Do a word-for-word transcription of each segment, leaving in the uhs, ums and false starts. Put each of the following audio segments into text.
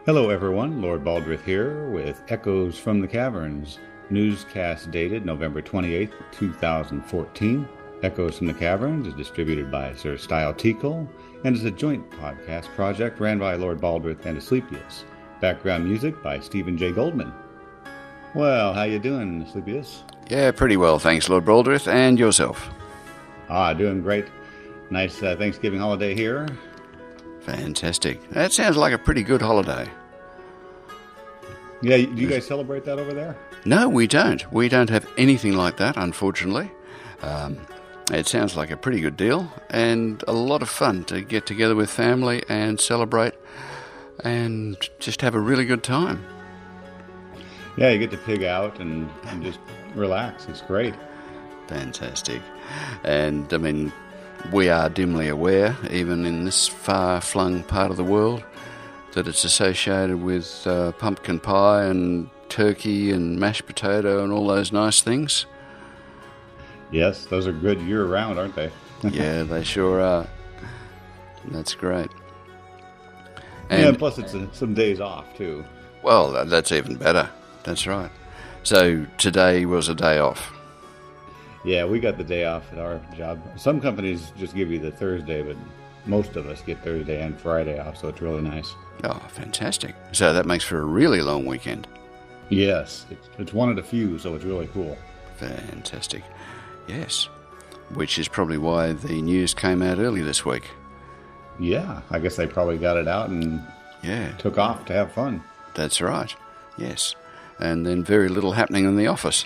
Hello, everyone. Lord Baldrith here with Echoes from the Caverns, newscast dated November twenty-eighth, two thousand fourteen. Echoes from the Caverns is distributed by Sir Style Teakle and is a joint podcast project ran by Lord Baldrith and Asclepius. Background music by Stephen J. Goldman. Well, how you doing, Asclepius? Yeah, pretty well, thanks, Lord Baldrith. And yourself? Ah, doing great. Nice uh, Thanksgiving holiday here. Fantastic. That sounds like a pretty good holiday. Yeah, do you guys celebrate that over there? No, we don't. We don't have anything like that, unfortunately. Um, it sounds like a pretty good deal and a lot of fun to get together with family and celebrate and just have a really good time. Yeah, you get to pig out and, and just relax. It's great. Fantastic. And, I mean, we are dimly aware, even in this far-flung part of the world, that it's associated with uh, pumpkin pie and turkey and mashed potato and all those nice things. Yes, those are good year-round, aren't they? Yeah, they sure are. That's great. And, yeah, and plus it's a, some days off, too. Well, that's even better. That's right. So today was a day off. Yeah, we got the day off at our job. Some companies just give you the Thursday, but most of us get Thursday and Friday off, so it's really nice. Oh, fantastic. So that makes for a really long weekend. Yes, it's, it's one of the few, so it's really cool. Fantastic. Yes. Which is probably why the news came out early this week. Yeah, I guess they probably got it out and yeah, took off to have fun. That's right. Yes. And then very little happening in the office.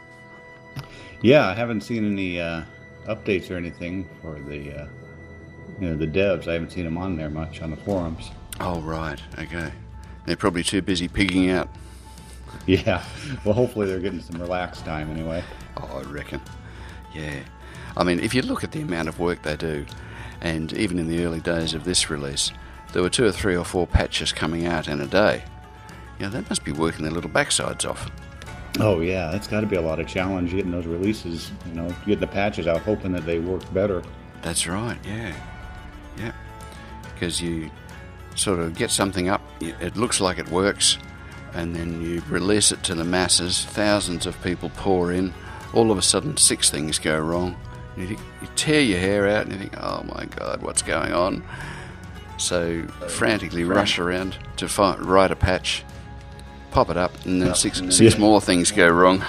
Yeah, I haven't seen any uh, updates or anything for the uh, you know the devs. I haven't seen them on there much on the forums. Oh, right. Okay. They're probably too busy pigging out. Yeah. Well, hopefully they're getting some relaxed time anyway. Oh, I reckon. Yeah. I mean, if you look at the amount of work they do, and even in the early days of this release, there were two or three or four patches coming out in a day. Yeah, they must be working their little backsides off. Oh, yeah, that's got to be a lot of challenge getting those releases, you know, getting the patches out, hoping that they work better. That's right, yeah. Yeah. Because you sort of get something up, it looks like it works, and then you release it to the masses, thousands of people pour in, all of a sudden six things go wrong. You, think, you tear your hair out and you think, oh my God, what's going on? So frantically rush around to find, write a patch, pop it up, and then six, six more things go wrong.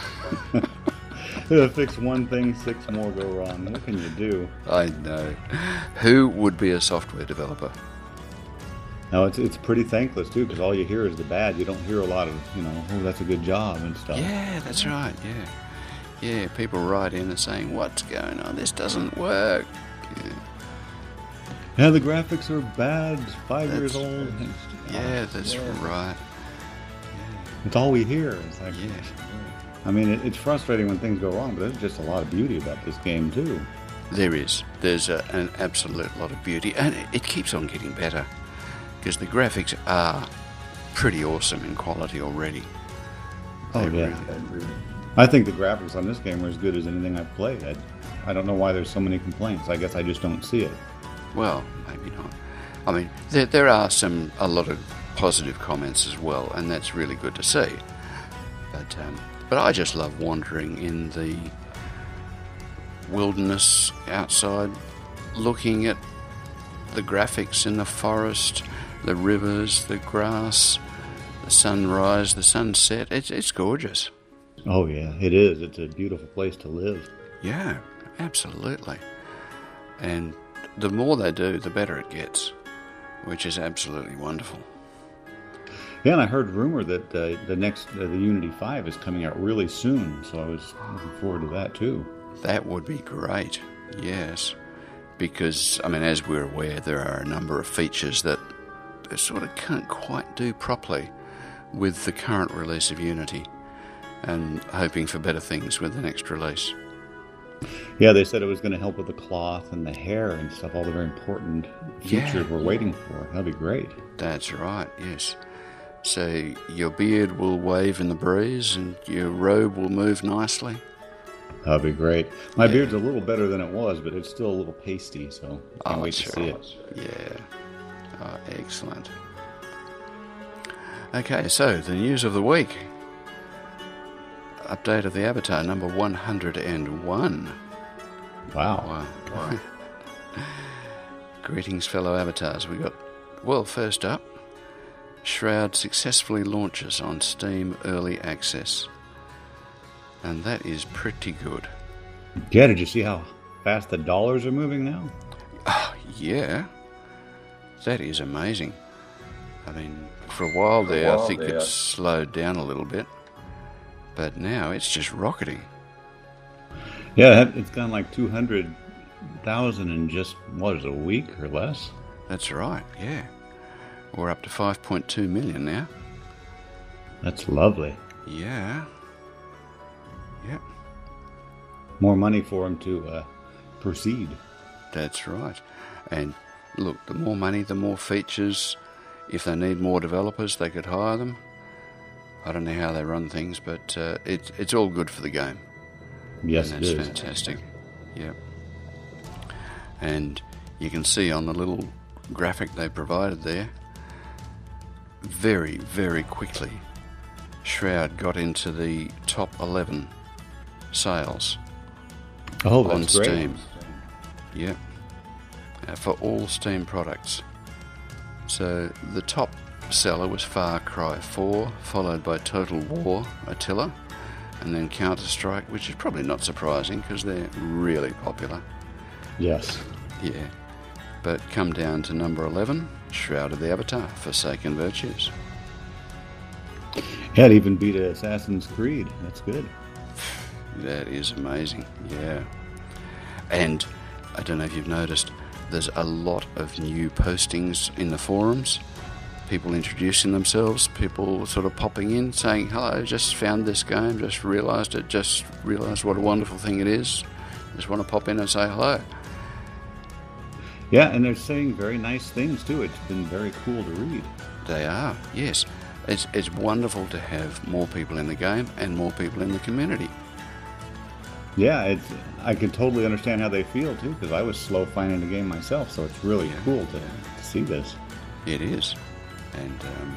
Fix one thing, six more go wrong. What can you do? I know. Who would be a software developer? No, it's it's pretty thankless too, because all you hear is the bad. You don't hear a lot of, you know, oh, that's a good job and stuff. Yeah, that's right. Yeah, yeah. People write in and saying, "What's going on? This doesn't work." Yeah, yeah the graphics are bad. Five that's, years old. Yeah, that's yeah. right. It's all we hear. It's like, yeah. I mean, it, it's frustrating when things go wrong, but there's just a lot of beauty about this game too. There is. There's a, an absolute lot of beauty, and it, it keeps on getting better because the graphics are pretty awesome in quality already. Oh they yeah. Really, I think the graphics on this game are as good as anything I've played. I, I don't know why there's so many complaints. I guess I just don't see it. Well, maybe not. I mean, there there are some a lot of positive comments as well, and that's really good to see. But um, but I just love wandering in the wilderness outside, looking at the graphics in the forest, the rivers, the grass, the sunrise, the sunset. It's it's gorgeous. Oh yeah, it is. It's a beautiful place to live. Yeah, absolutely. And the more they do, the better it gets, which is absolutely wonderful. Yeah, and I heard rumor that uh, the next, uh, the Unity five is coming out really soon, so I was looking forward to that too. That would be great, yes. Because, I mean, as we're aware, there are a number of features that they sort of can't quite do properly with the current release of Unity, and hoping for better things with the next release. Yeah, they said it was going to help with the cloth and the hair and stuff, all the very important features yeah. we're waiting for. That'd be great. That's right, yes. So your beard will wave in the breeze and your robe will move nicely. That'd be great. My yeah. beard's a little better than it was, but it's still a little pasty, so I can't oh, wait to sure. see it. Yeah. Oh, excellent. Okay, so the news of the week. Update of the Avatar, number one hundred one. Wow. Wow. wow. Greetings, fellow avatars. We got, well, first up, Shroud successfully launches on Steam Early Access. And that is pretty good. Yeah, did you see how fast the dollars are moving now? Oh, yeah. That is amazing. I mean, for a while there, a while I think there. It slowed down a little bit. But now it's just rocketing. Yeah, it's gone like two hundred thousand in just, what is it, a week or less? That's right, yeah. We're up to five point two million now. That's lovely. Yeah. Yep. More money for them to uh, proceed. That's right. And look, the more money, the more features. If they need more developers, they could hire them. I don't know how they run things, but uh, it's it's all good for the game. Yes, and that's it is. Fantastic. Yep. And you can see on the little graphic they provided there, very, very quickly, Shroud got into the top eleven sales oh, that's on great. Steam. Yep. Uh, for all Steam products. So the top seller was Far Cry four, followed by Total War, Attila, and then Counter-Strike, which is probably not surprising because they're really popular. Yes. Yeah. But come down to number eleven, Shroud of the Avatar, Forsaken Virtues. Yeah, it even beat Assassin's Creed. That's good. That is amazing, yeah. And I don't know if you've noticed, there's a lot of new postings in the forums. People introducing themselves, people sort of popping in saying, hello, just found this game, just realised it, just realised what a wonderful thing it is. Just want to pop in and say hello. Yeah, and they're saying very nice things too. It's been very cool to read. They are, yes. It's, it's wonderful to have more people in the game and more people in the community. Yeah, it's, I can totally understand how they feel too, because I was slow finding the game myself, so it's really yeah. cool to, to see this. It is. And um,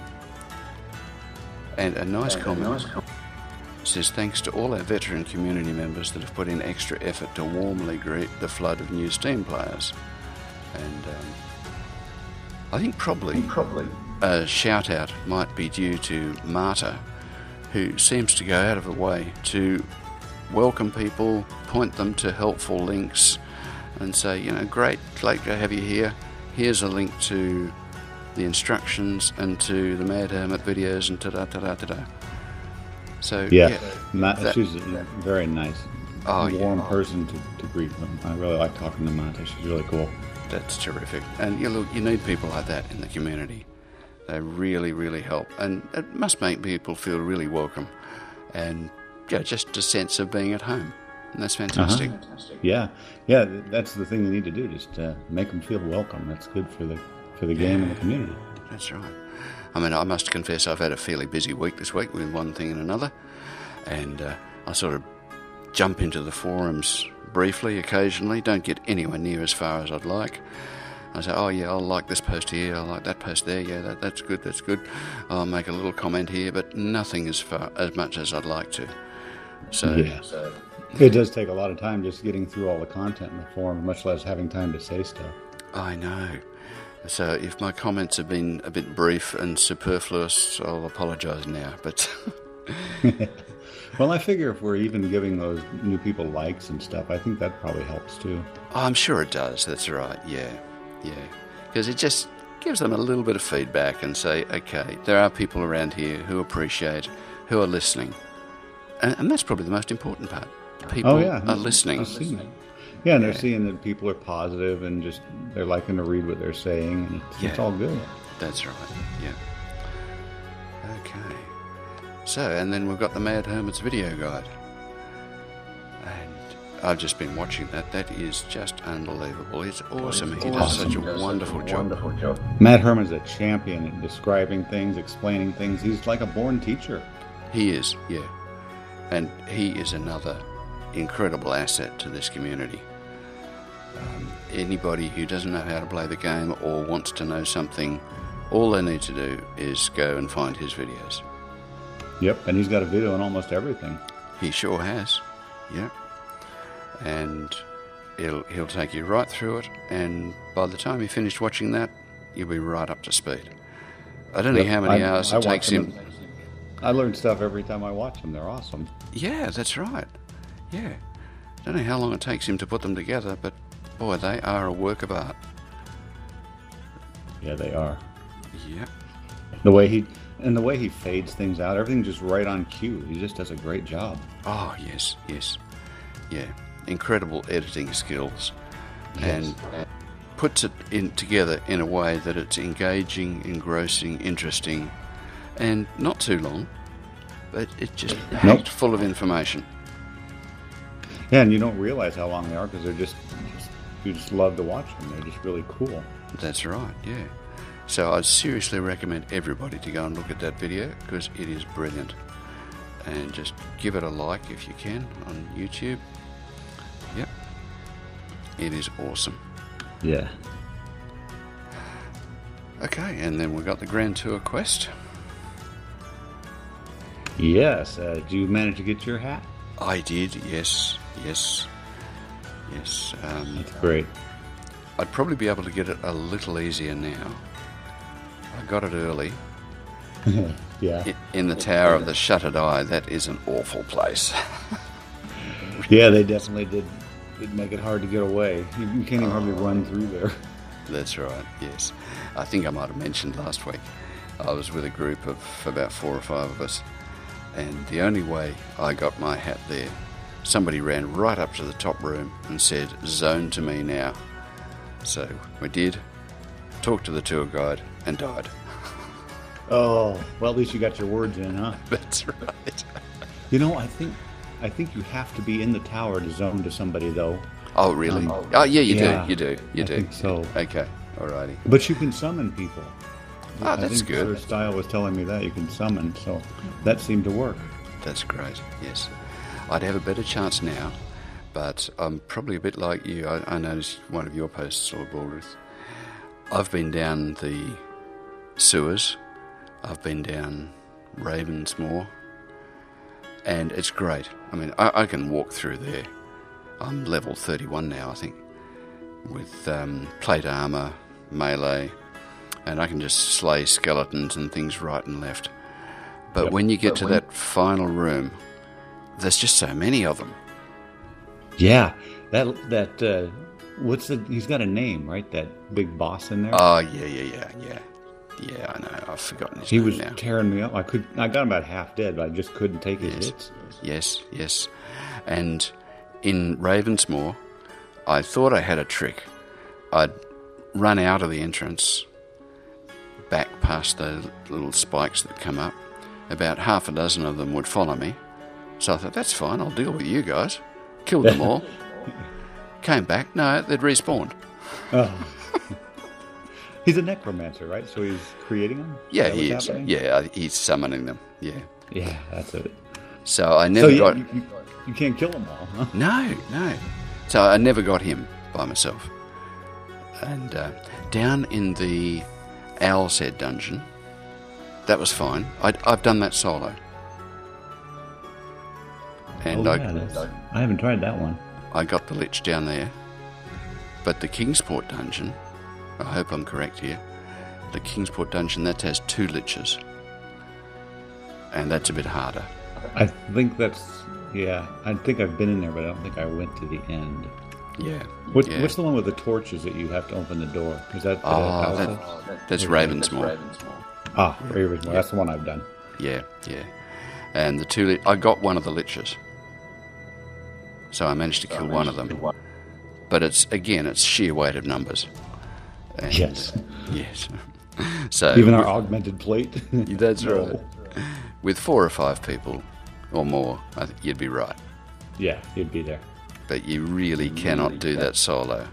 and a nice and comment a nice com- says, thanks to all our veteran community members that have put in extra effort to warmly greet the flood of new Steam players. And um, I think probably, probably a shout out might be due to Marta, who seems to go out of her way to welcome people, point them to helpful links, and say, you know, great, glad to have you here. Here's a link to the instructions and to the Mad Hermit videos and ta-da, ta-da, ta-da. So, yeah, yeah Matt, that, she's a very nice, oh, warm yeah. person to, to greet them. I really like talking to Marta. She's really cool. That's terrific. And you look, you need people like that in the community. They really, really help. And it must make people feel really welcome. And yeah, just a sense of being at home. And that's fantastic. Uh-huh. Yeah, yeah, that's the thing you need to do, just uh, make them feel welcome. That's good for the for the game yeah, and the community. That's right. I mean, I must confess I've had a fairly busy week this week with one thing and another. And uh, I sort of jump into the forums briefly, occasionally, don't get anywhere near as far as I'd like. I say, oh yeah, I'll like this post here, I'll like that post there, yeah, that, that's good, that's good. I'll make a little comment here, but nothing as far as much as I'd like to. So, yeah. so it does take a lot of time just getting through all the content in the forum, much less having time to say stuff. I know. So if my comments have been a bit brief and superfluous, I'll apologise now, but... Well, I figure if we're even giving those new people likes and stuff, I think that probably helps too. Oh, I'm sure it does, that's right, yeah, yeah. Because it just gives them a little bit of feedback and say, okay, there are people around here who appreciate, who are listening. And, and that's probably the most important part. People oh, yeah. are listening. listening. Yeah, and they're yeah. seeing that people are positive and just they're liking to read what they're saying, and it's, yeah. it's all good. That's right, yeah. Okay. So, and then we've got the Mad Hermit's video guide. And I've just been watching that. That is just unbelievable. It's awesome. He does awesome. such a does wonderful, such a job. wonderful job. Mad Hermit's a champion in describing things, explaining things. He's like a born teacher. He is, yeah. And he is another incredible asset to this community. Um, anybody who doesn't know how to play the game or wants to know something All they need to do is go and find his videos. Yep, and he's got a video on almost everything. He sure has. Yep. And he'll, he'll take you right through it, and by the time you finish watching that, you'll be right up to speed. I don't Yep, know how many I, hours I it takes watch him. them. I learn stuff every time I watch them. They're awesome. Yeah, that's right. Yeah. Don't know how long it takes him to put them together, but boy, they are a work of art. Yeah, they are. Yep. The way he and the way he fades things out, everything's just right on cue. He just does a great job. Oh, yes, yes. Yeah. Incredible editing skills. Yes. And puts it in together in a way that it's engaging, engrossing, interesting, and not too long, but it's just packed Nope. full of information. Yeah, and you don't realize how long they are because they're just, just you just love to watch them. They're just really cool. That's right, yeah. So I seriously recommend everybody to go and look at that video because it is brilliant. And just give it a like if you can on YouTube. Yep. It is awesome. Yeah. Okay, and then we've got the Grand Tour Quest. Yes. Uh, did you manage to get your hat? I did, yes, yes, yes. Um, That's great. I'd probably be able to get it a little easier now. I got it early. Yeah. I- In the Tower of the Shuttered Eye, that is an awful place. Yeah, they definitely did, did make it hard to get away. You, you can't even hardly run through there. That's right, yes. I think I might have mentioned last week, I was with a group of about four or five of us, and the only way I got my hat there, somebody ran right up to the top room and said, "Zone to me now." So we did, talked to the tour guide, and died. Oh, well, at least you got your words in, huh? That's right. You know, I think I think you have to be in the tower to zone to somebody, though. Oh, really? Um, oh, yeah, you yeah, do, you do, you I do. think so. Okay, alrighty. But you can summon people. Ah, I that's think good. Sir Style was telling me that you can summon, so that seemed to work. That's great, yes. I'd have a better chance now, but I'm probably a bit like you. I, I noticed one of your posts, Lord Baldrith. I've been down the sewers, I've been down Ravensmoor, and it's great. I mean, I, I can walk through there. I'm level thirty-one now, I think, with um, plate armour, melee, and I can just slay skeletons and things right and left. But Yep. when you get But to when- that final room, there's just so many of them. Yeah, that that uh, what's the? He's got a name, right? That big boss in there. Oh, yeah, yeah, yeah, yeah. Yeah, I know. I've forgotten his he name was now. tearing me up. I could. I got him about half dead, but I just couldn't take his Yes. hits. Yes, yes. And in Ravensmoor, I thought I had a trick. I'd run out of the entrance, back past the little spikes that come up. About half a dozen of them would follow me. So I thought, that's fine, I'll deal with you guys. Killed them all. Came back, no, they'd respawned. Oh. He's a necromancer, right? So he's creating them? Yeah, that he what's is. happening? Yeah, he's summoning them. Yeah. Yeah, that's it. So I never so you, got... you, you, you can't kill them all, huh? No, no. So I never got him by myself. And uh, down in the Owl's Head dungeon, that was fine. I'd, I've done that solo. And oh, I, yeah, that's, I haven't tried that one. I got the Lich down there. But the Kingsport dungeon, I hope I'm correct here, the Kingsport dungeon, that has two Liches. And that's a bit harder. I think that's, yeah, I think I've been in there, but I don't think I went to the end. Yeah. What, yeah. What's the one with the torches that you have to open the door? Is that the Oh, house? that, that's Ravensmoor. Ah, Ravensmoor. That's the one I've done. Yeah, yeah. And the two, li- I got one of the Liches. So I managed to kill one of them. But it's, again, it's sheer weight of numbers. And, Yes. uh, yes. So Even our augmented plate. that's No. right. With four or five people or more, I think you'd be right. Yeah, you'd be there. But you really cannot do that solo.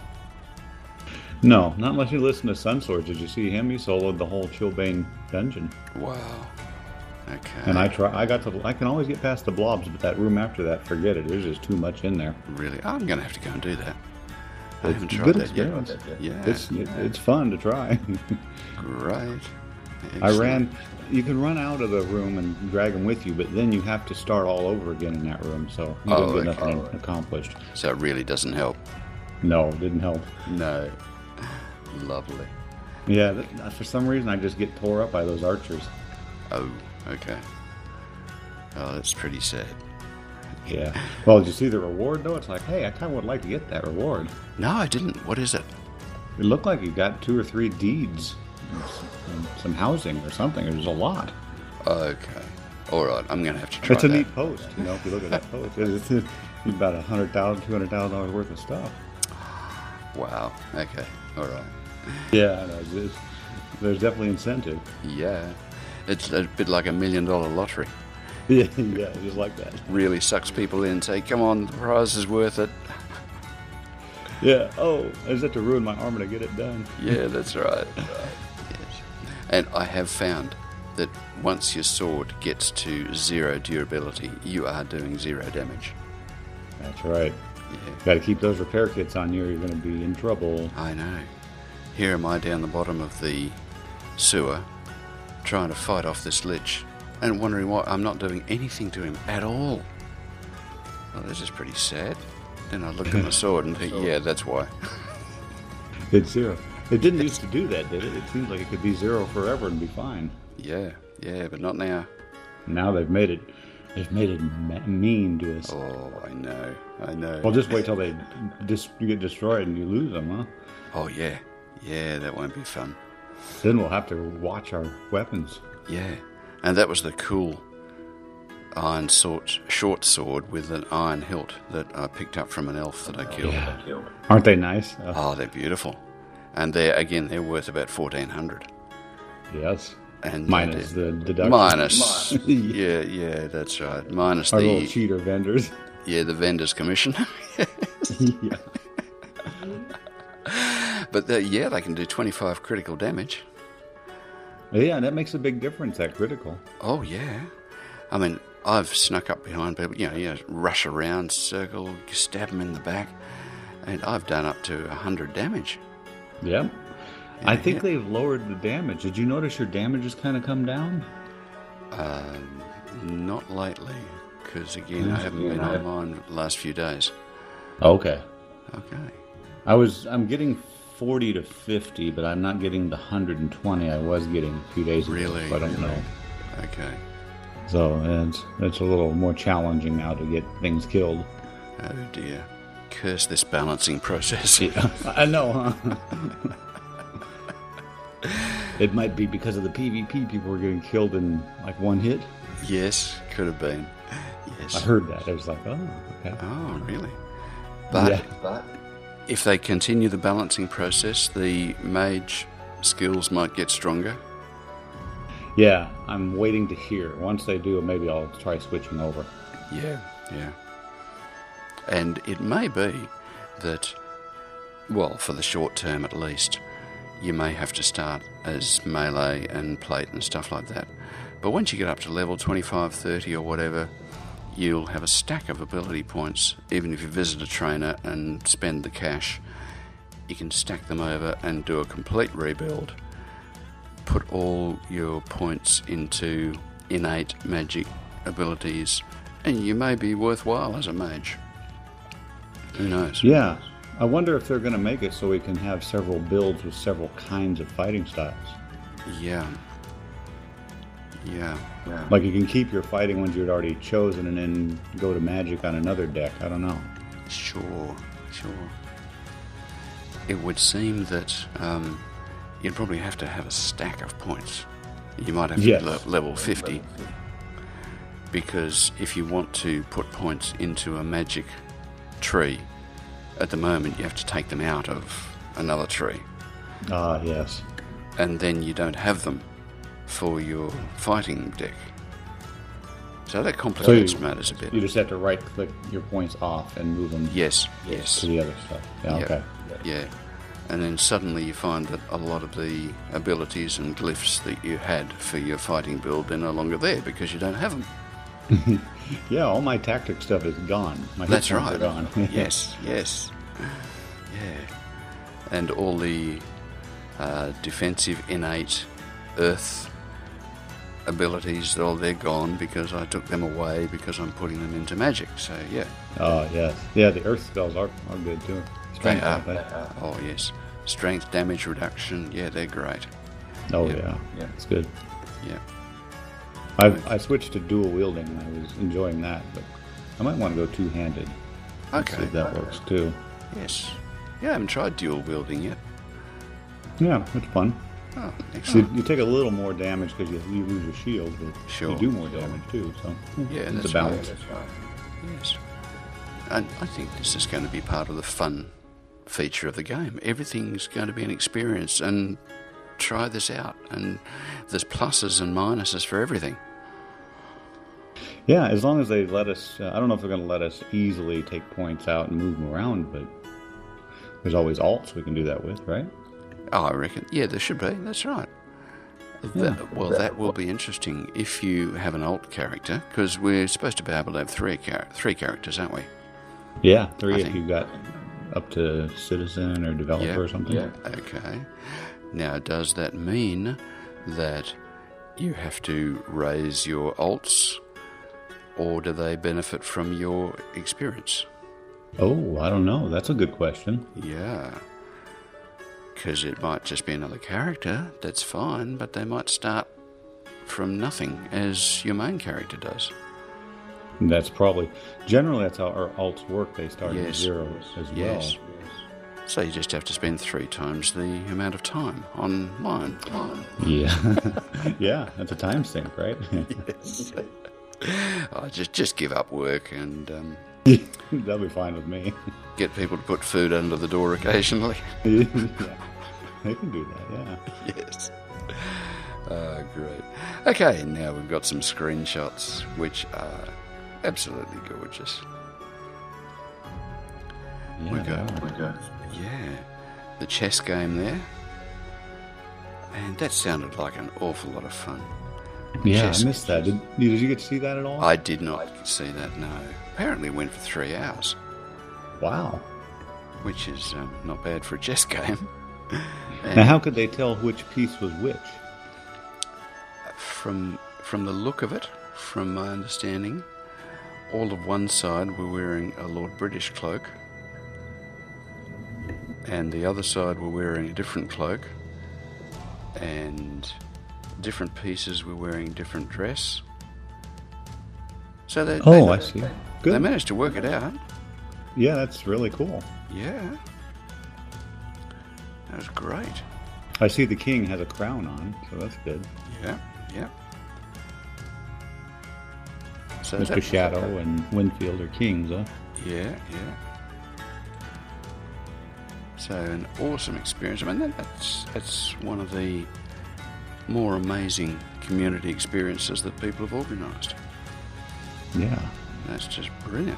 No, not unless you listen to Sunsword. Did you see him? He soloed the whole Chilbane dungeon. Wow. Okay. And I try. I got to. I can always get past the blobs, but that room after that, forget it. There's just too much in there. Really? I'm going to have to go and do that. I It's haven't a tried good that experience. yet. Yeah. It's it, it's fun to try. Great. I Excellent. ran. You can run out of the room and drag them with you, but then you have to start all over again in that room. So you Oh, didn't get okay. nothing accomplished. So it really doesn't help. No, it didn't help. No. Lovely. Yeah, that, for some reason I just get tore up by those archers. Oh, okay. Oh, that's pretty sad. Yeah. Well, did you see the reward though? It's like, hey, I kind of would like to get that reward. No, I didn't. What is it? It looked like you got two or three deeds, and s- and some housing or something. It was a lot. Okay. All right. I'm going to have to try It's a that. neat post, you know. If you look at that post, it's, it's about a hundred thousand, two hundred thousand dollars worth of stuff. Wow. Okay. All right. Yeah, I know. It's, it's, there's definitely incentive. Yeah. It's a bit like a million dollar lottery. Yeah, yeah, just like that. Really sucks people in. Say, come on, the prize is worth it. Yeah. Oh, I just have to ruin my armor to get it done. Yeah, that's right. Yes. And I have found that once your sword gets to zero durability, you are doing zero damage. That's right. Yeah, Got to keep those repair kits on you, or you're going to be in trouble. I know. Here am I down the bottom of the sewer, trying to fight off this lich, and wondering why I'm not doing anything to him at all. Well, this is pretty sad. Then I look at my sword and think, yeah, that's why. It's zero. It didn't used to do that, did it? It seems like it could be zero forever and be fine. Yeah, yeah, but not now. Now they've made it. They've made it ma- mean to us. Oh, I know, I know. Well, just wait till they dis- you get destroyed and you lose them, huh? Oh, yeah, yeah, that won't be fun. Then we'll have to watch our weapons. Yeah, and that was the cool iron sword, short sword with an iron hilt that I picked up from an elf that I killed. Yeah. Aren't they nice? Uh, Oh, they're beautiful. And they're, again, they're worth about fourteen hundred. yes. And Minus they're- the deduction. Minus. yeah. yeah, yeah, that's right. Minus Our the, little cheater vendors. yeah, the vendor's commission. yeah. But they- yeah, they can do twenty-five critical damage. Yeah, that makes a big difference, that critical. Oh, yeah. I mean, I've snuck up behind people, you know, you know, rush around, circle, stab them in the back, and I've done up to one hundred damage. Yep. I think yeah. they've lowered the damage. Did you notice your damage has kind of come down? Um, not lately, because, again, I haven't been online the last few days. Okay. Okay. I was, I'm getting forty to fifty, but I'm not getting the one hundred twenty I was getting a few days ago. Really? So I don't know. Okay. So it's, it's a little more challenging now to get things killed. Oh, dear. Curse this balancing process. I know, huh? It might be because of the PvP people were getting killed in like one hit. Yes, could have been. Yes. I heard that. I was like, oh, okay. Oh, really? But Yeah. but if they continue the balancing process, the mage skills might get stronger. Yeah, I'm waiting to hear. Once they do, maybe I'll try switching over. Yeah, yeah. And it may be that, well, for the short term at least, you may have to start as melee and plate and stuff like that. But once you get up to level twenty-five, thirty or whatever, you'll have a stack of ability points. Even if you visit a trainer and spend the cash, you can stack them over and do a complete rebuild. Put all your points into innate magic abilities, and you may be worthwhile as a mage. Who knows? Yeah, I wonder if they're going to make it so we can have several builds with several kinds of fighting styles. Yeah. Yeah. Yeah. Like you can keep your fighting ones you'd already chosen and then go to magic on another deck. I don't know. Sure, sure. It would seem that um, you'd probably have to have a stack of points. You might have to Yes. be le- level fifty. Because if you want to put points into a magic tree, at the moment you have to take them out of another tree. Ah, yes. And then you don't have them for your fighting deck. So that complicates matters a bit. You just have to right-click your points off and move them Yes, yes. to the other stuff. Yeah, Yeah. okay. Yeah. And then suddenly you find that a lot of the abilities and glyphs that you had for your fighting build, they're no longer there because you don't have them. Yeah, all my tactic stuff is gone. My hit That's points right. are gone. Yes, yes. Yeah. And all the uh, defensive innate earth abilities, oh, they're gone because I took them away because I'm putting them into magic. So, yeah. Oh, yes. Yeah, the earth spells are, are good too. Strength, They are. aren't they? Oh, yes. Strength, damage reduction, yeah, they're great. Oh, Yep. yeah. Yeah, it's good. Yeah. I I switched to dual wielding and I was enjoying that, but I might want to go two-handed. Okay. See if that works too. Yes. Yeah, I haven't tried dual wielding yet. Yeah, it's fun. Oh, You, excellent. you take a little more damage because you, you lose your shield, but Sure. you do more damage too, so Yeah, it's that's a balance. right. Yes. And I think this is going to be part of the fun feature of the game. Everything's going to be an experience, and try this out. And there's pluses and minuses for everything. Yeah, as long as they let us, uh, I don't know if they're going to let us easily take points out and move them around, but there's always alts we can do that with, right? Oh, I reckon. Yeah, there should be. That's right. That, well, that will be interesting if you have an alt character, because we're supposed to be able to have three char- three characters, aren't we? Yeah, three I if think- you got up to citizen or developer Yeah, or something. yeah. Okay. Now, does that mean that you have to raise your alts, or do they benefit from your experience? Oh, I don't know. That's a good question. Yeah. Because it might just be another character, that's fine, but they might start from nothing as your main character does. That's probably, generally that's how our alts work. They start at Yes. zero as Yes. well. So you just have to spend three times the amount of time online. Yeah. Yeah, that's a time sink, right? Yes. I just just give up work and um, That'll be fine with me. get people to put food under the door occasionally. Yeah. They can do that, yeah. Yes. Uh, great. Okay, now we've got some screenshots which are absolutely gorgeous. Yeah, We they got, are. we got, yeah, the chess game there. And that sounded like an awful lot of fun. Yeah, Chess. I missed that. Did, did you get to see that at all? I did not see that, no. Apparently it went for three hours, Wow. which is um, not bad for a chess game. And Now, how could they tell which piece was which? from from the look of it, from my understanding, all of one side were wearing a Lord British cloak, and the other side were wearing a different cloak, and different pieces were wearing different dress. So they, Oh, they, I see. they Good. managed to work it out. Yeah, that's really cool. Yeah. That was great. I see the king has a crown on, so that's good. Yeah, yeah. So Mister that- Shadow and Winfield are kings, huh? Yeah, yeah. So an awesome experience. I mean, that, that's that's one of the more amazing community experiences that people have organised. Yeah. That's just brilliant.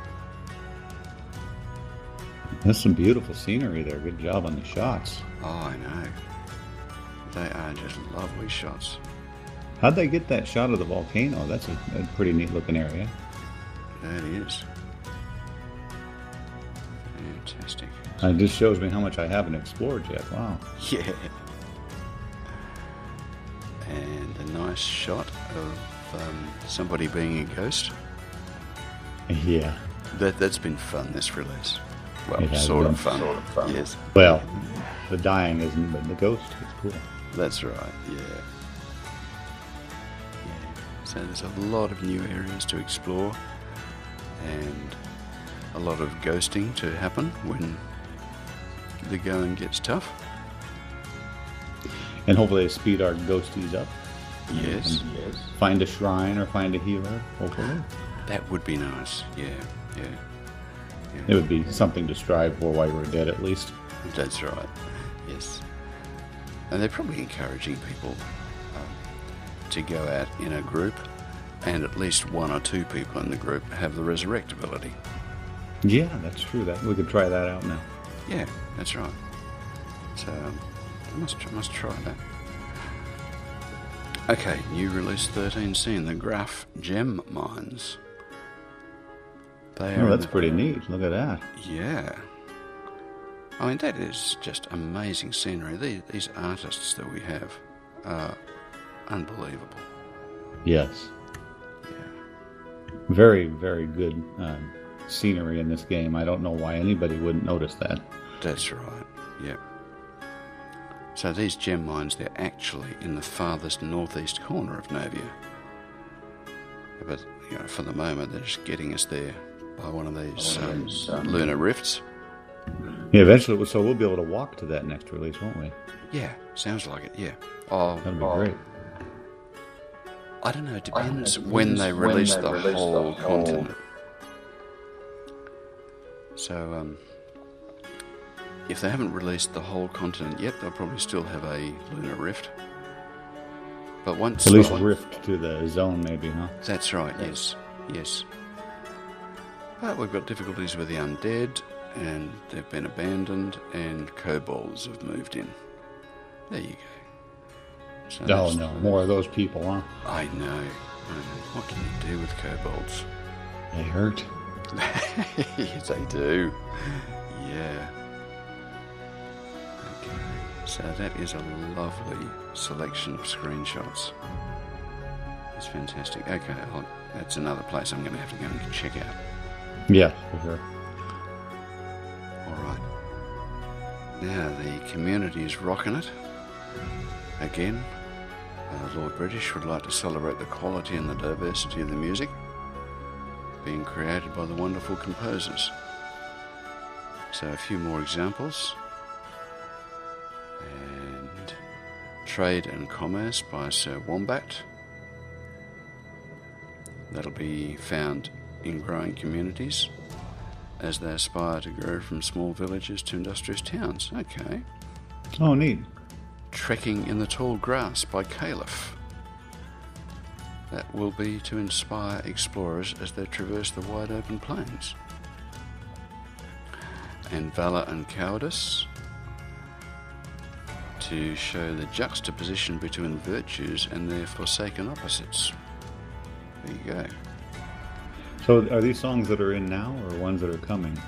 That's some beautiful scenery there. Good job on the shots. Oh, I know. They are just lovely shots. How'd they get that shot of the volcano? That's a, a pretty neat looking area. That is. Fantastic. It just shows me how much I haven't explored yet. Wow. Yeah. And a nice shot of um, somebody being a ghost. Yeah. That, that's been fun, this release. Well, It has sort been. of fun. Sort of fun. Yes. Well, the dying isn't, but the ghost is cool. That's right, yeah. Yeah. So there's a lot of new areas to explore and a lot of ghosting to happen when the going gets tough. And hopefully they speed our ghosties up. Yes. And yes. Find a shrine or find a healer, hopefully. That would be nice, yeah, yeah. It yeah. would be something to strive for while we're dead, at least. That's right, yes. And they're probably encouraging people um, to go out in a group and at least one or two people in the group have the resurrect ability. Yeah, that's true. That we could try that out now. Yeah, that's right. So, um, I must, tr- must try that. Okay, new release thirteen C in the Graph Gem Mines. They Oh, are that's in pretty neat. Look at that. the, yeah. I mean, that is just amazing scenery. These, these artists that we have are unbelievable. Yes. Yeah. Very, very good um, scenery in this game. I don't know why anybody wouldn't notice that. That's right, yeah. So these gem mines, they're actually in the farthest northeast corner of Novia. But, you know, for the moment, they're just getting us there by one of these, um, these um, lunar rifts. Yeah, eventually, so we'll be able to walk to that next release, won't we? Yeah, sounds like it, yeah. Oh, That'd be oh, great. I don't know, it depends when they release when they the release whole the continent. So, um, if they haven't released the whole continent yet, they'll probably still have a lunar rift. But once... At least a rift to the zone, maybe, huh? That's right, yes, yes. But we've got difficulties with the undead, and they've been abandoned, and kobolds have moved in. There you go. So oh no, more of those people, huh? I know. I know. What can you do with kobolds? They hurt. Yes, they do. Yeah. Okay. So that is a lovely selection of screenshots. It's fantastic. Okay, I'll, that's another place I'm going to have to go and check out. Yeah, for sure. All right. Now the community is rocking it. Again, uh, Lord British would like to celebrate the quality and the diversity of the music being created by the wonderful composers. So a few more examples. And Trade and Commerce by Sir Wombat. That'll be found in growing communities as they aspire to grow from small villages to industrious towns. Okay. Oh, neat. Trekking in the Tall Grass by Caliph. That will be to inspire explorers as they traverse the wide open plains. And Valor and Cowardice, to show the juxtaposition between virtues and their forsaken opposites. There you go. So are these songs that are in now or ones that are coming?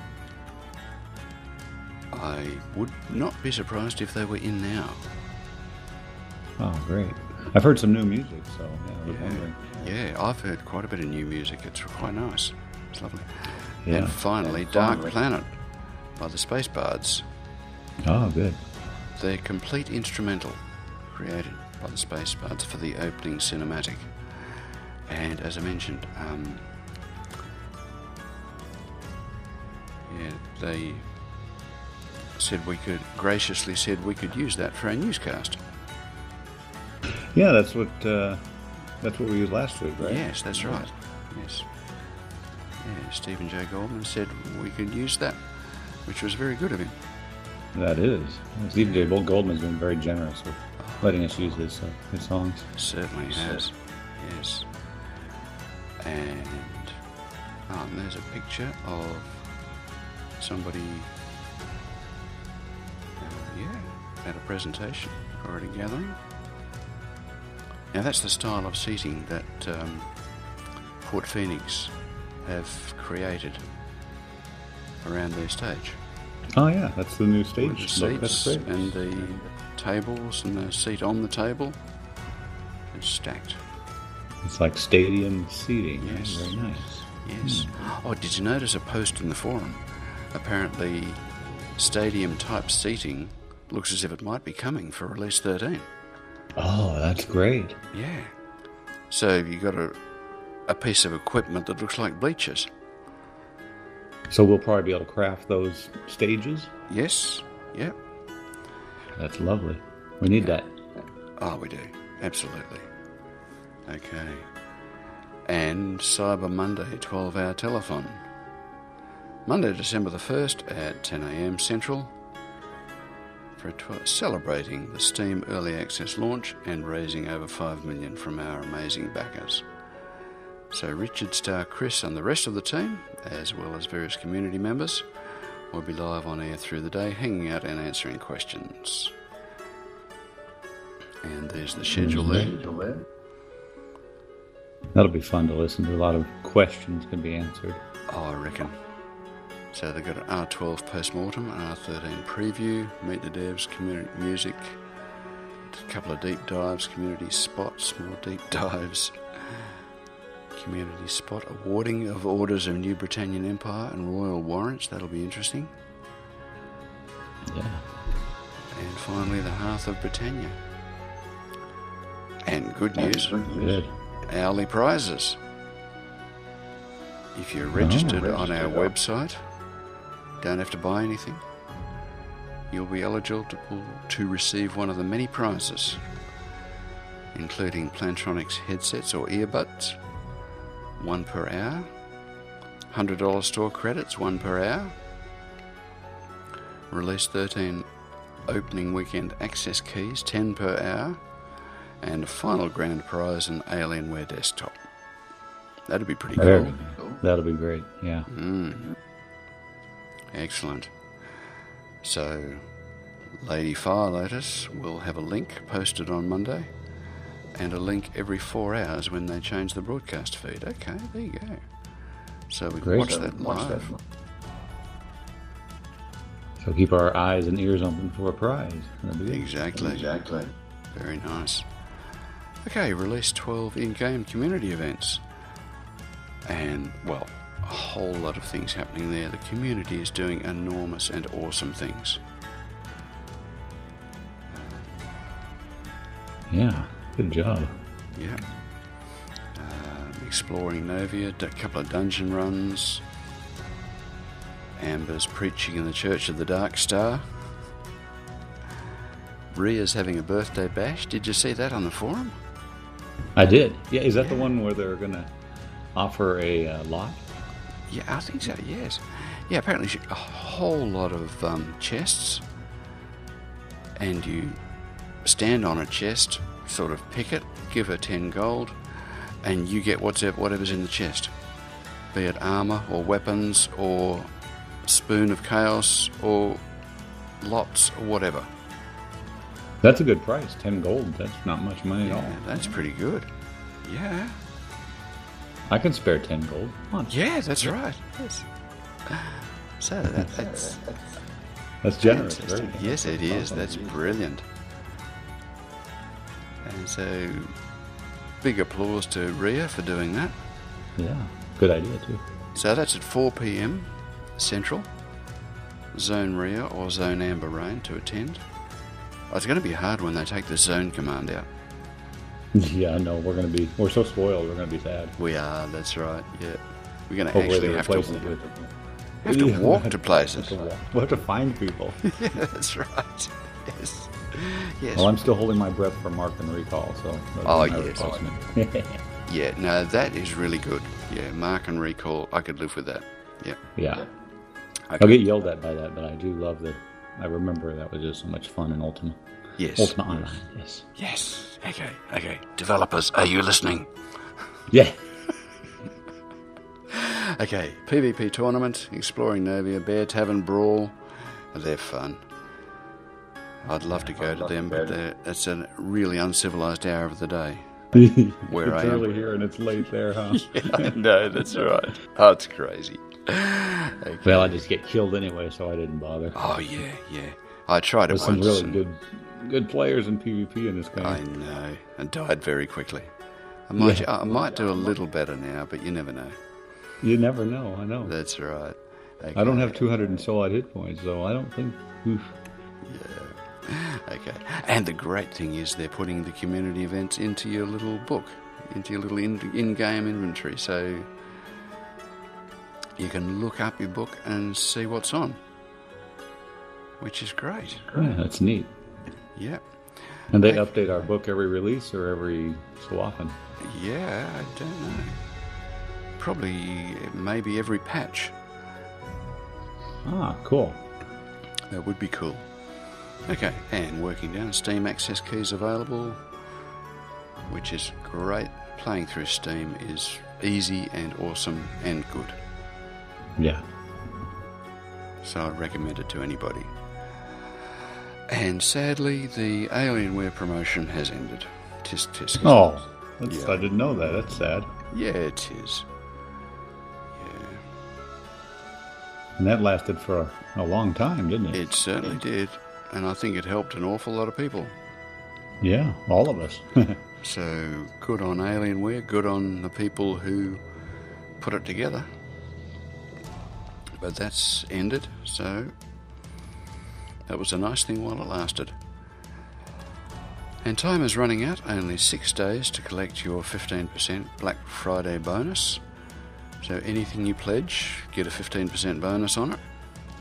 I would not be surprised if they were in now. Oh, great. I've heard some new music, so yeah, I was yeah. wondering. Yeah, I've heard quite a bit of new music. It's quite nice. It's lovely. Yeah. And finally, and Dark finally. Planet by the Space Bards. Oh, good. They're complete instrumental, created by the Space Bards for the opening cinematic. And as I mentioned, um, yeah, they said we could, graciously said we could use that for our newscast. Yeah, that's what uh, that's what we used last week, right? Yes, that's right. Yes. Yeah, Stephen J. Goldman said we could use that, which was very good of him. That is. Stephen J. Goldman's been very generous with letting us use his, uh, his songs. Certainly has. Yes. And, oh, and there's a picture of somebody, uh, yeah, at a presentation or at a gathering. Now that's the style of seating that um, Port Phoenix have created around their stage. Oh yeah, that's the new stage. With the Look, that's seats great. and the tables and the seat on the table. It's stacked. It's like stadium seating. Yes. Very nice. Yes. Hmm. Oh, did you notice a post in the forum? Apparently, stadium-type seating looks as if it might be coming for Release thirteen. Oh, that's great. Yeah. So you've got a, a piece of equipment that looks like bleachers. So we'll probably be able to craft those stages? Yes. Yep. That's lovely. We need yeah. that. Oh, we do. Absolutely. Okay. And Cyber Monday twelve-hour telethon. Monday, December the first at ten a.m. Central for a tw- celebrating the Steam Early Access launch and raising over five million dollars from our amazing backers. So Richard, Star, Chris and the rest of the team, as well as various community members, will be live on air through the day, hanging out and answering questions. And there's the schedule there. That'll be fun to listen to. A lot of questions can be answered. Oh, I reckon. So they've got an R twelve post-mortem, an R thirteen preview, meet the devs, community music, a couple of deep dives, community spots, more deep dives, community spot, awarding of orders of New Britannian Empire and royal warrants. That'll be interesting. Yeah. And finally, the Hearth of Britannia. And good news, Good. hourly prizes. If you're registered Oh, on our registered. website, don't have to buy anything. You'll be eligible to, to receive one of the many prizes, including Plantronics headsets or earbuds, one per hour, one hundred dollars store credits, one per hour, Release thirteen opening weekend access keys, ten per hour, and a final grand prize, an Alienware desktop. That'd be pretty Very cool. good. That'll be great, yeah. Mm. Excellent. So, Lady Fire Lotus will have a link posted on Monday, and a link every four hours when they change the broadcast feed. Okay, there you go. So we can Great. watch that Watch live. that. So keep our eyes and ears open for a prize. That'd be good. Exactly. Exactly. Very nice. Okay, release twelve in-game community events. And, well, a whole lot of things happening there. The community is doing enormous and awesome things. Yeah, good job. Yeah. Um, exploring Novia, a couple of dungeon runs. Amber's preaching in the Church of the Dark Star. Ria's having a birthday bash. Did you see that on the forum? I did. Yeah, is that the Yeah. one where they're going to offer a uh, lot? Yeah, I think so, yes. Yeah, apparently she, a whole lot of um, chests. And you stand on a chest, sort of pick it, give her ten gold, and you get whatever, whatever's in the chest. Be it armour or weapons or spoon of chaos or lots or whatever. That's a good price. ten gold. That's not much money at all. Yeah, that's pretty good. Yeah. I can spare ten gold. Come on. Yeah, that's right. Yes. So that, that's That's generous. fantastic. Very Yes, it is. Awesome. That's brilliant. And so, big applause to Ria for doing that. Yeah, good idea too. So that's at four p.m. Central. Zone Ria or Zone Amber Rain to attend. Oh, it's going to be hard when they take the zone command out. Yeah, no, we're going to be, we're so spoiled, we're going to be sad. We are, that's right, yeah. We're going to Hopefully they actually have to, replace it with... have to Yeah, walk we'll to have places. to walk. We'll have to find people. Yeah, that's right. Yes. Yes. Well, I'm still holding my breath for Mark and Recall, so... that'll Oh, be my yes. replacement. Yeah, no, that is really good. Yeah, Mark and Recall, I could live with that. Yeah. Yeah. Okay. I'll get yelled at by that, but I do love that. I remember that was just so much fun in Ultima. Yes. Ultima Online, yes. Yes. Okay, okay. Developers, are you listening? Yeah. Okay, PvP tournament, Exploring Novia, Bear Tavern Brawl. They're fun. I'd love to go to them, but they're- it's a really uncivilized hour of the day. Where it's I am. early here and it's late there, huh? I know, that's right. Oh, it's crazy. Okay. Well, I just get killed anyway, so I didn't bother. Oh, yeah, yeah. I tried it There's some once. really and good good players in PvP in this game. I know, and died very quickly. I might, Yeah. I might do a little better now, but you never know. You never know, I know. That's right. Okay. I don't have two hundred and so odd hit points, so I don't think... Oof. Okay. And the great thing is they're putting the community events into your little book, into your little in- in-game inventory, so you can look up your book and see what's on, which is great. Yeah, that's neat. Yeah. And they Hey. update our book every release or every so often? Yeah, I don't know. Probably, maybe every patch. Ah, cool. That would be cool. Okay, and working down, Steam access keys available, which is great. Playing through Steam is easy and awesome and good. Yeah. So I recommend it to anybody. And sadly, the Alienware promotion has ended. Tisk tisk. Oh, that's, Yeah. I didn't know that. That's sad. Yeah, it is. And that lasted for a, a long time, didn't it? It certainly did. And I think it helped an awful lot of people. Yeah, all of us. So good on Alienware, good on the people who put it together. But that's ended, so that was a nice thing while it lasted. And time is running out, only six days to collect your fifteen percent Black Friday bonus. So anything you pledge, get a fifteen percent bonus on it.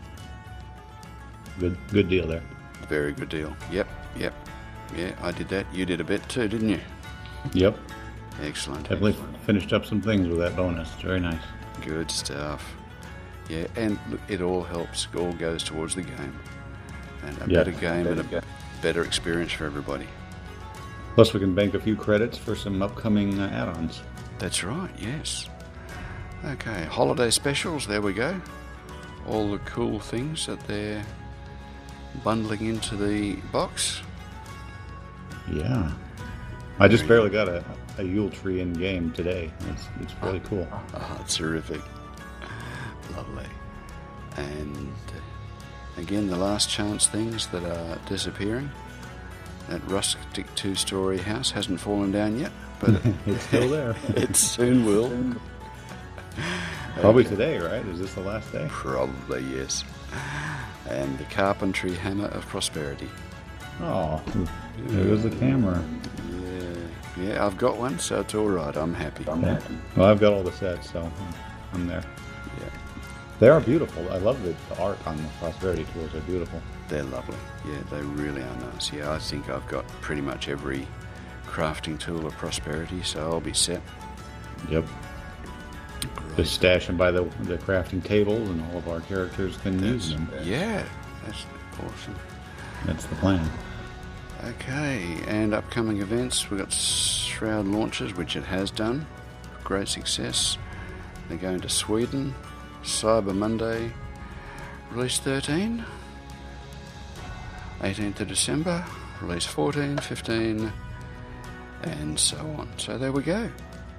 Good good deal there. Very good deal. Yep, yep. Yeah, I did that. You did a bit too, didn't you? Yep. Excellent. Definitely finished up some things with that bonus. It's very nice. Good stuff. Yeah, and look, it all helps. It all goes towards the game. And a Yeah. better game and a better experience for everybody. Plus, we can bank a few credits for some upcoming uh, add-ons. That's right, yes. Okay, holiday specials, there we go. All the cool things that they're bundling into the box. Yeah. I just barely got a, a Yule tree in game today. It's it's really cool. Ah, terrific. Lovely. And uh, again, the last chance things that are disappearing. That rustic two-story house hasn't fallen down yet, but It's still there. it soon will. Probably today, right? Is this the last day? Probably, yes. And the carpentry hammer of prosperity. Oh, there goes the camera. Yeah, yeah, I've got one, so it's all right. I'm happy. Yeah. Well, I've got all the sets, so I'm there. Yeah, They are beautiful. I love the, the art on the prosperity tools. They're beautiful. they're lovely. Yeah, they really are nice. Yeah, I think I've got pretty much every crafting tool of prosperity, so I'll be set. Yep. Just stash them by the, the crafting tables, and all of our characters can use them. Yeah, that's awesome. That's the plan. Okay, and upcoming events, we've got Shroud launches, which it has done. Great success. They're going to Sweden. Cyber Monday, release thirteen. eighteenth of December, release fourteen, fifteen, and so on. So there we go.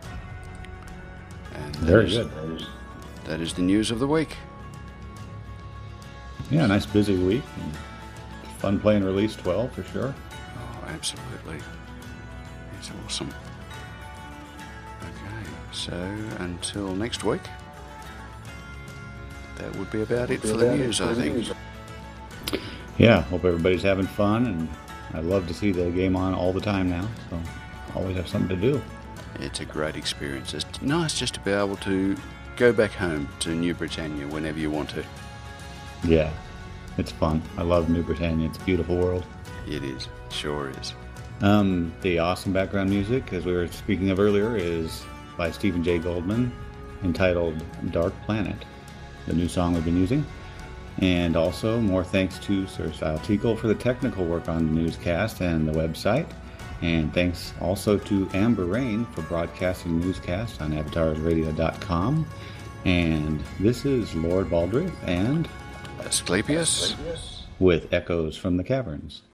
And that Very is- good. That is the news of the week. Yeah, nice busy week. And fun playing Release twelve for sure. Oh, absolutely. It's awesome. Okay, so until next week, that would be about it for the news, I think. Yeah, hope everybody's having fun, and I love to see the game on all the time now, so always have something to do. It's a great experience. It's nice just to be able to go back home to New Britannia whenever you want to. Yeah, it's fun. I love New Britannia. It's a beautiful world. It is, sure is. Um, the awesome background music, as we were speaking of earlier, is by Stephen J. Goldman, entitled Dark Planet, the new song we've been using. And also, more thanks to Sir Style Tickle for the technical work on the newscast and the website. And thanks also to Amber Rain for broadcasting the newscast on avatars radio dot com. And this is Lord Baldrith and Asclepius. with Echoes from the Caverns.